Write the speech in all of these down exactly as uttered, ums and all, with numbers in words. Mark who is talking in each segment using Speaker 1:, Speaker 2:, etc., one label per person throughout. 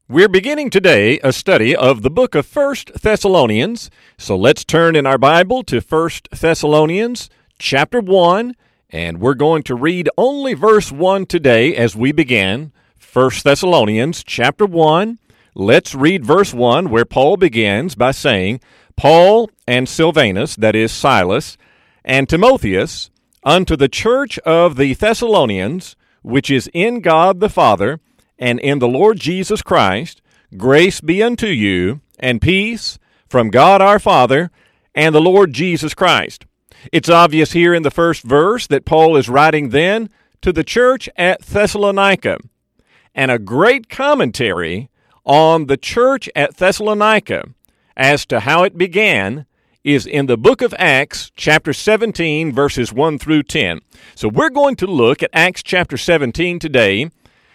Speaker 1: We're beginning today a study of the book of First Thessalonians, so let's turn in our Bible to First Thessalonians chapter one, and we're going to read only verse one today as we begin. First Thessalonians chapter one, let's read verse one, where Paul begins by saying, Paul and Silvanus, that is Silas, and Timotheus, unto the church of the Thessalonians, which is in God the Father, and in the Lord Jesus Christ, grace be unto you, and peace from God our Father and the Lord Jesus Christ. It's obvious here in the first verse that Paul is writing then to the church at Thessalonica. And a great commentary on the church at Thessalonica as to how it began is in the book of Acts, chapter seventeen, verses one through ten. So we're going to look at Acts chapter seventeen today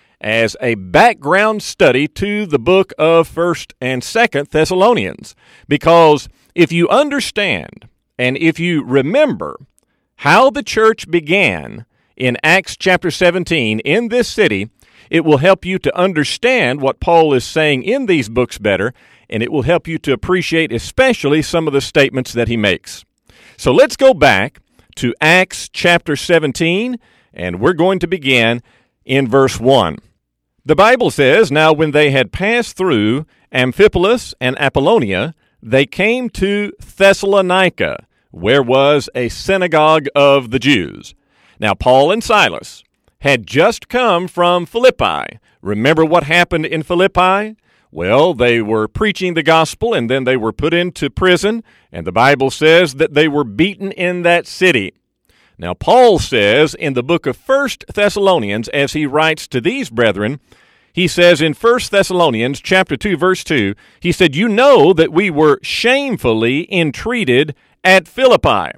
Speaker 1: as a background study to the book of First and Second Thessalonians. Because if you understand and if you remember how the church began in Acts chapter seventeen in this city, it will help you to understand what Paul is saying in these books better, and it will help you to appreciate especially some of the statements that he makes. So let's go back to Acts chapter seventeen, and we're going to begin in verse one. The Bible says, Now when they had passed through Amphipolis and Apollonia, they came to Thessalonica, where was a synagogue of the Jews. Now Paul and Silas had just come from Philippi. Remember what happened in Philippi? Well, they were preaching the gospel, and then they were put into prison, and the Bible says that they were beaten in that city. Now, Paul says in the book of First Thessalonians, as he writes to these brethren, he says in First Thessalonians chapter two, verse two, he said, You know that we were shamefully entreated at Philippi.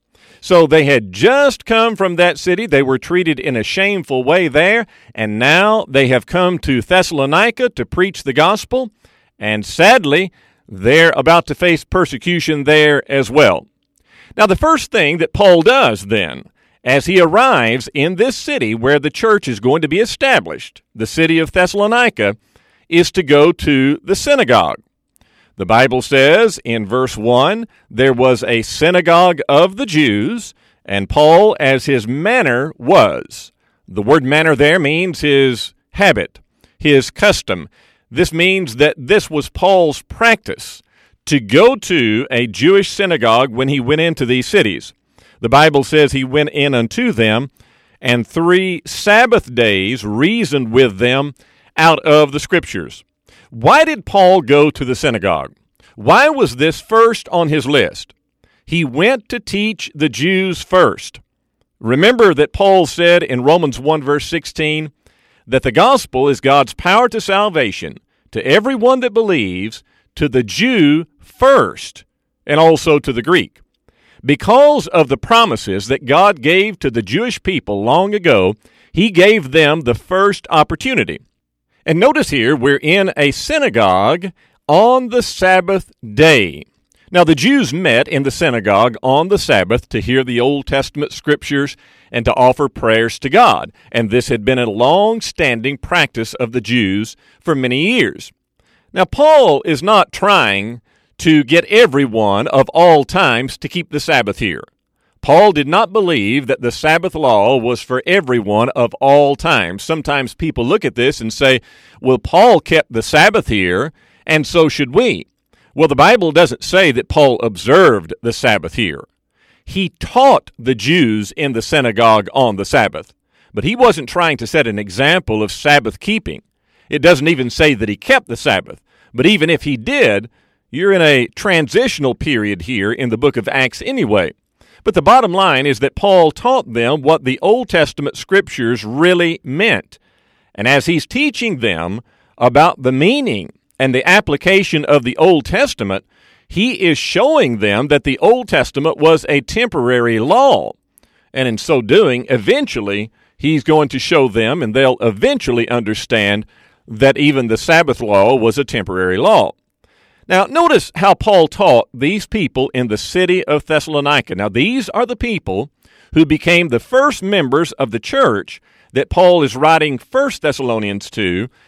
Speaker 1: So they had just come from that city. They were treated in a shameful way there, and now they have come to Thessalonica to preach the gospel, and sadly, they're about to face persecution there as well. Now, the first thing that Paul does then, as he arrives in this city where the church is going to be established, the city of Thessalonica, is to go to the synagogue. The Bible says in verse one, there was a synagogue of the Jews, and Paul, as his manner was. The word manner there means his habit, his custom. This means that this was Paul's practice, to go to a Jewish synagogue when he went into these cities. The Bible says he went in unto them, and three Sabbath days reasoned with them out of the Scriptures. Why did Paul go to the synagogue? Why was this first on his list? He went to teach the Jews first. Remember that Paul said in Romans one, verse sixteen, that the gospel is God's power to salvation to everyone that believes, to the Jew first, and also to the Greek. Because of the promises that God gave to the Jewish people long ago, he gave them the first opportunity. And notice here, we're in a synagogue on the Sabbath day. Now, the Jews met in the synagogue on the Sabbath to hear the Old Testament scriptures and to offer prayers to God. And this had been a long-standing practice of the Jews for many years. Now, Paul is not trying to get everyone of all times to keep the Sabbath here. Paul did not believe that the Sabbath law was for everyone of all times. Sometimes people look at this and say, well, Paul kept the Sabbath here, and so should we. Well, the Bible doesn't say that Paul observed the Sabbath here. He taught the Jews in the synagogue on the Sabbath, but he wasn't trying to set an example of Sabbath keeping. It doesn't even say that he kept the Sabbath, but even if he did, you're in a transitional period here in the book of Acts anyway. But the bottom line is that Paul taught them what the Old Testament scriptures really meant. And as he's teaching them about the meaning and the application of the Old Testament, he is showing them that the Old Testament was a temporary law. And in so doing, eventually, he's going to show them, and they'll eventually understand that even the Sabbath law was a temporary law. Now, notice how Paul taught these people in the city of Thessalonica. Now, these are the people who became the first members of the church that Paul is writing First Thessalonians to,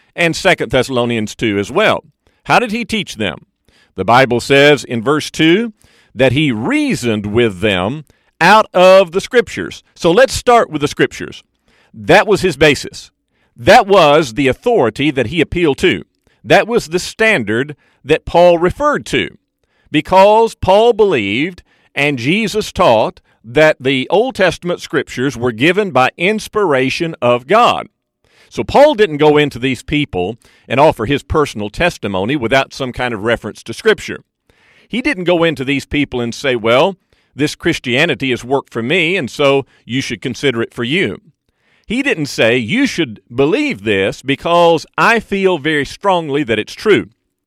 Speaker 1: and Second Thessalonians two as well. How did he teach them? The Bible says in verse two that he reasoned with them out of the Scriptures. So let's start with the Scriptures. That was his basis. That was the authority that he appealed to. That was the standard that Paul referred to, because Paul believed and Jesus taught that the Old Testament Scriptures were given by inspiration of God. So Paul didn't go into these people and offer his personal testimony without some kind of reference to Scripture. He didn't go into these people and say, well, this Christianity has worked for me, and so you should consider it for you. He didn't say, you should believe this because I feel very strongly that it's true.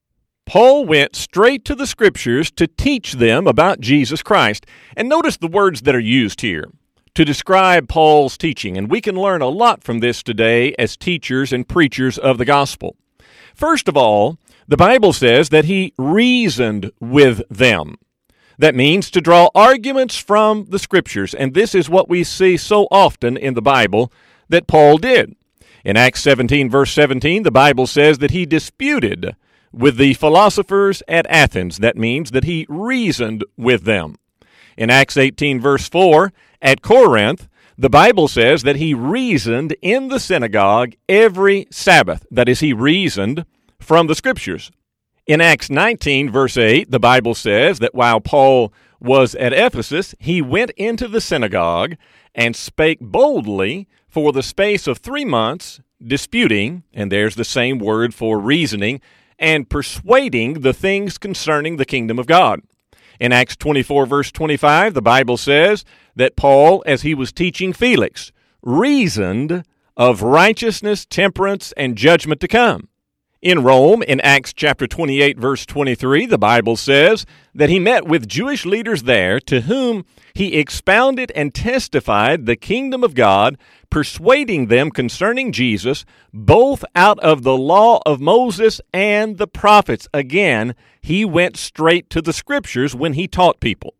Speaker 1: Paul went straight to the Scriptures to teach them about Jesus Christ. And notice the words that are used here to describe Paul's teaching, and we can learn a lot from this today as teachers and preachers of the gospel. First of all, the Bible says that he reasoned with them. That means to draw arguments from the Scriptures, and this is what we see so often in the Bible that Paul did. In Acts seventeen, verse seventeen, the Bible says that he disputed with the philosophers at Athens. That means that he reasoned with them. In Acts eighteen, verse four, at Corinth, the Bible says that he reasoned in the synagogue every Sabbath. That is, he reasoned from the Scriptures. In Acts nineteen, verse eight, the Bible says that while Paul was at Ephesus, he went into the synagogue and spake boldly for the space of three months, disputing, and there's the same word for reasoning, and persuading the things concerning the kingdom of God. In Acts twenty-four, verse twenty-five, the Bible says that Paul, as he was teaching Felix, reasoned of righteousness, temperance, and judgment to come. In Rome, in Acts chapter twenty-eight, verse twenty-three, the Bible says that he met with Jewish leaders there, to whom he expounded and testified the kingdom of God, persuading them concerning Jesus, both out of the law of Moses and the prophets. Again, he went straight to the Scriptures when he taught people.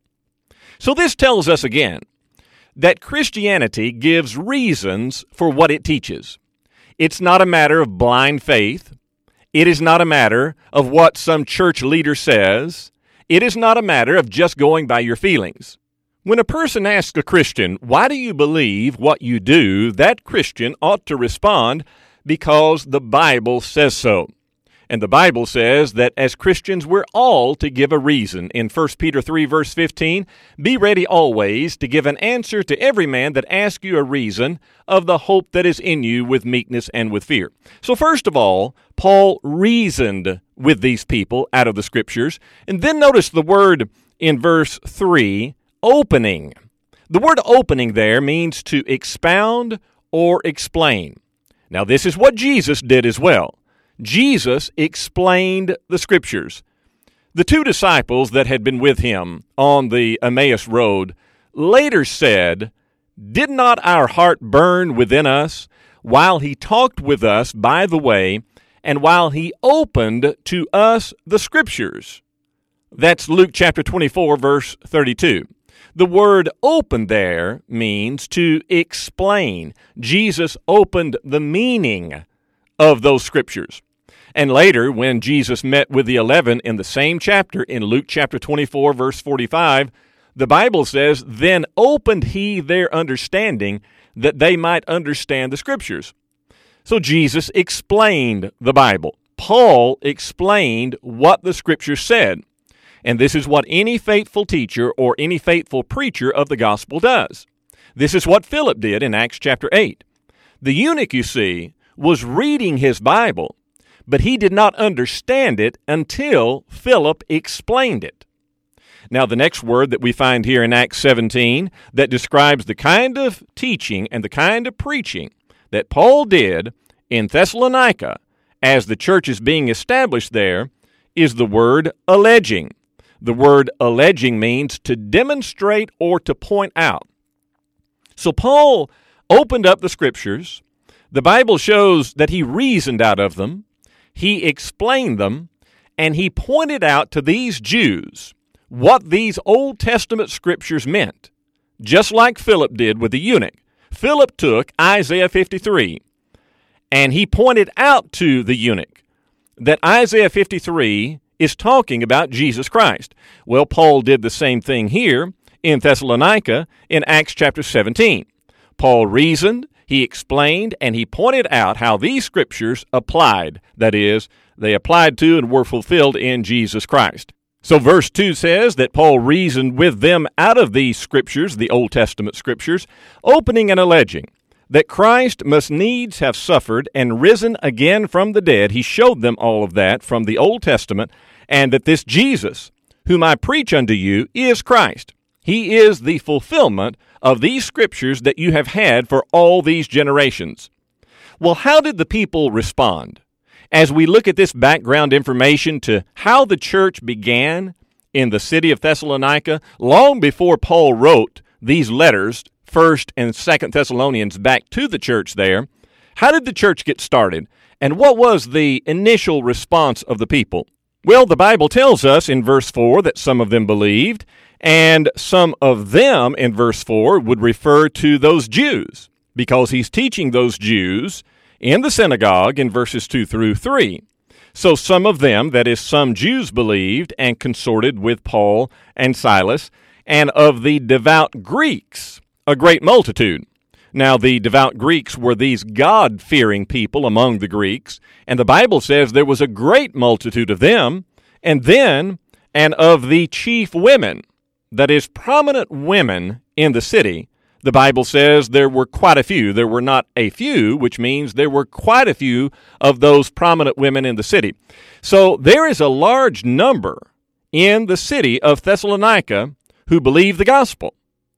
Speaker 1: So this tells us again that Christianity gives reasons for what it teaches. It's not a matter of blind faith. It is not a matter of what some church leader says. It is not a matter of just going by your feelings. When a person asks a Christian, why do you believe what you do, that Christian ought to respond, because the Bible says so. And the Bible says that as Christians, we're all to give a reason. In First Peter three, verse fifteen, be ready always to give an answer to every man that asks you a reason of the hope that is in you with meekness and with fear. So first of all, Paul reasoned with these people out of the Scriptures. And then notice the word in verse three, opening. The word opening there means to expound or explain. Now this is what Jesus did as well. Jesus explained the Scriptures. The two disciples that had been with him on the Emmaus road later said, did not our heart burn within us while he talked with us by the way, and while he opened to us the Scriptures? That's Luke chapter twenty-four, verse thirty-two. The word open there means to explain. Jesus opened the meaning of those Scriptures. And later, when Jesus met with the eleven in the same chapter, in Luke chapter twenty-four, verse forty-five, the Bible says, then opened he their understanding, that they might understand the Scriptures. So Jesus explained the Bible. Paul explained what the Scripture said. And this is what any faithful teacher or any faithful preacher of the gospel does. This is what Philip did in Acts chapter eight. The eunuch, you see, was reading his Bible, but he did not understand it until Philip explained it. Now, the next word that we find here in Acts seventeen that describes the kind of teaching and the kind of preaching that Paul did in Thessalonica as the church is being established there is the word alleging. The word alleging means to demonstrate or to point out. So Paul opened up the Scriptures. The Bible shows that he reasoned out of them, he explained them, and he pointed out to these Jews what these Old Testament Scriptures meant, just like Philip did with the eunuch. Philip took Isaiah fifty-three And he pointed out to the eunuch that Isaiah fifty-three is talking about Jesus Christ. Well, Paul did the same thing here in Thessalonica in Acts chapter seventeen. Paul reasoned, he explained, and he pointed out how these scriptures applied. That is, they applied to and were fulfilled in Jesus Christ. So verse two says that Paul reasoned with them out of these scriptures, the Old Testament scriptures, opening and alleging that Christ must needs have suffered and risen again from the dead. He showed them all of that from the Old Testament, and that this Jesus, whom I preach unto you, is Christ. He is the fulfillment of these scriptures that you have had for all these generations. Well, how did the people respond? As we look at this background information to how the church began in the city of Thessalonica, long before Paul wrote these letters, First and Second Thessalonians, back to the church there, how did the church get started? And what was the initial response of the people? Well, the Bible tells us in verse four that some of them believed, and some of them in verse four would refer to those Jews, because he's teaching those Jews in the synagogue in verses two through three. So some of them, that is, some Jews believed and consorted with Paul and Silas, and of the devout Greeks, a great multitude. Now, the devout Greeks were these God-fearing people among the Greeks, and the Bible says there was a great multitude of them, and then, and of the chief women, that is, prominent women in the city, the Bible says there were quite a few. There were not a few, which means there were quite a few of those prominent women in the city. So there is a large number in the city of Thessalonica who believe the gospel.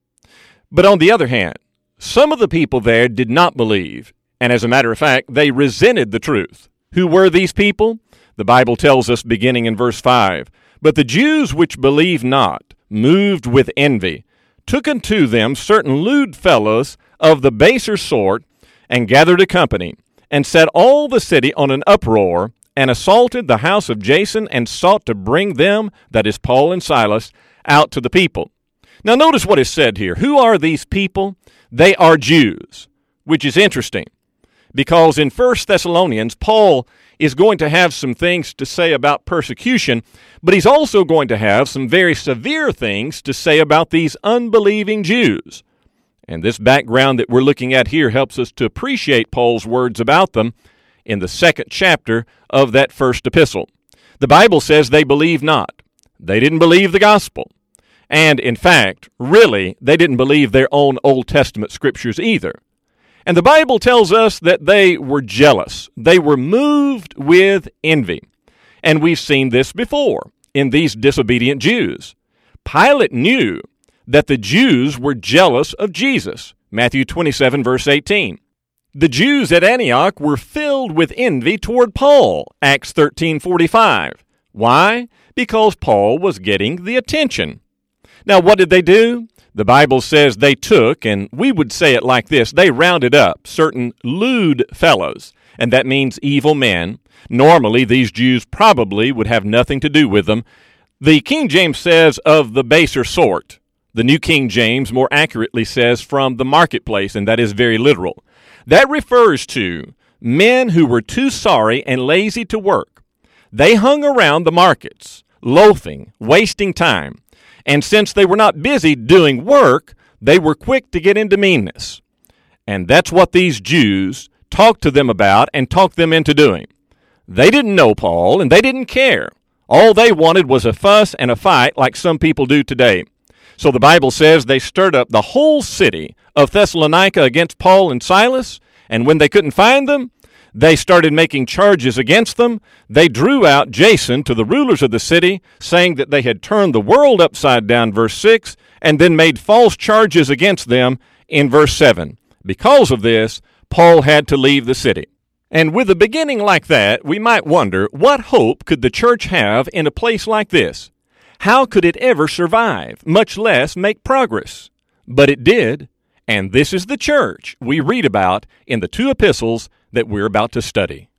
Speaker 1: But on the other hand, some of the people there did not believe, and as a matter of fact, they resented the truth. Who were these people? The Bible tells us beginning in verse five, "But the Jews which believed not, moved with envy, took unto them certain lewd fellows of the baser sort, and gathered a company, and set all the city on an uproar, and assaulted the house of Jason, and sought to bring them, that is Paul and Silas, out to the people." Now notice what is said here. Who are these people? They are Jews, which is interesting, because in First Thessalonians, Paul is going to have some things to say about persecution, but he's also going to have some very severe things to say about these unbelieving Jews. And this background that we're looking at here helps us to appreciate Paul's words about them in the second chapter of that first epistle. The Bible says they believed not. They didn't believe the gospel. And, in fact, really, they didn't believe their own Old Testament scriptures either. And the Bible tells us that they were jealous. They were moved with envy. And we've seen this before in these disobedient Jews. Pilate knew that the Jews were jealous of Jesus. Matthew twenty-seven, verse eighteen. The Jews at Antioch were filled with envy toward Paul. Acts thirteen forty-five. Why? Because Paul was getting the attention. Now, what did they do? The Bible says they took, and we would say it like this, they rounded up certain lewd fellows, and that means evil men. Normally, these Jews probably would have nothing to do with them. The King James says of the baser sort. The New King James more accurately says from the marketplace, and that is very literal. That refers to men who were too sorry and lazy to work. They hung around the markets, loafing, wasting time. And since they were not busy doing work, they were quick to get into meanness. And that's what these Jews talked to them about and talked them into doing. They didn't know Paul, and they didn't care. All they wanted was a fuss and a fight like some people do today. So the Bible says they stirred up the whole city of Thessalonica against Paul and Silas, and when they couldn't find them, they started making charges against them. They drew out Jason to the rulers of the city, saying that they had turned the world upside down, verse six, and then made false charges against them in verse seven. Because of this, Paul had to leave the city. And with a beginning like that, we might wonder, what hope could the church have in a place like this? How could it ever survive, much less make progress? But it did, and this is the church we read about in the two epistles that we're about to study.